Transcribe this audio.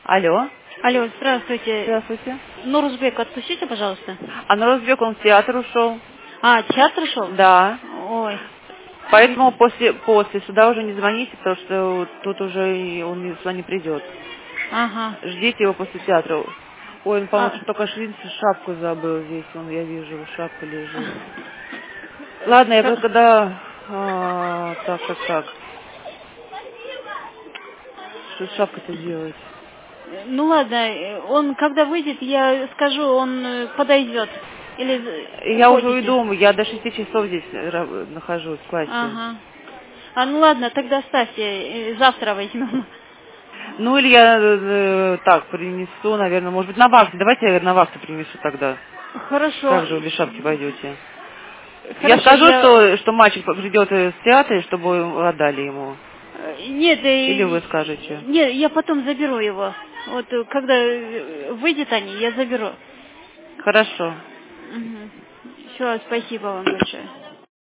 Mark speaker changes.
Speaker 1: Алло.
Speaker 2: Алло, здравствуйте.
Speaker 1: Здравствуйте.
Speaker 2: Нурузбек, отпустите, пожалуйста.
Speaker 1: А Нурузбек, он в театр ушел.
Speaker 2: А, театр ушел?
Speaker 1: Да.
Speaker 2: Ой.
Speaker 1: Поэтому после сюда уже не звоните, потому что тут уже он сюда не придет.
Speaker 2: Ага.
Speaker 1: Ждите его после театра. Ой, он, по-моему,
Speaker 2: А...
Speaker 1: что только шапку забыл здесь. Я вижу, шапка лежит. Ладно, я
Speaker 2: Х-
Speaker 1: когда... так. Что с шапкой-то делать?
Speaker 2: Ну ладно, он когда выйдет, я скажу, он подойдет. Или
Speaker 1: Я уже
Speaker 2: уходите?
Speaker 1: уйду, я до 6 часов здесь нахожусь в классе.
Speaker 2: Ага. А ну ладно, тогда ставьте, завтра возьмем.
Speaker 1: Ну, или я так принесу, наверное, может быть, на вахте. Давайте я на вахту принесу тогда.
Speaker 2: Хорошо.
Speaker 1: Как же вы без шапки пойдете? Я
Speaker 2: Хорошо,
Speaker 1: скажу,
Speaker 2: я...
Speaker 1: что мальчик придет из театра, чтобы отдали ему.
Speaker 2: Нет,
Speaker 1: Или вы скажете?
Speaker 2: нет, я потом заберу его. Вот когда выйдет они, я заберу.
Speaker 1: Хорошо.
Speaker 2: Угу. Все, спасибо вам большое.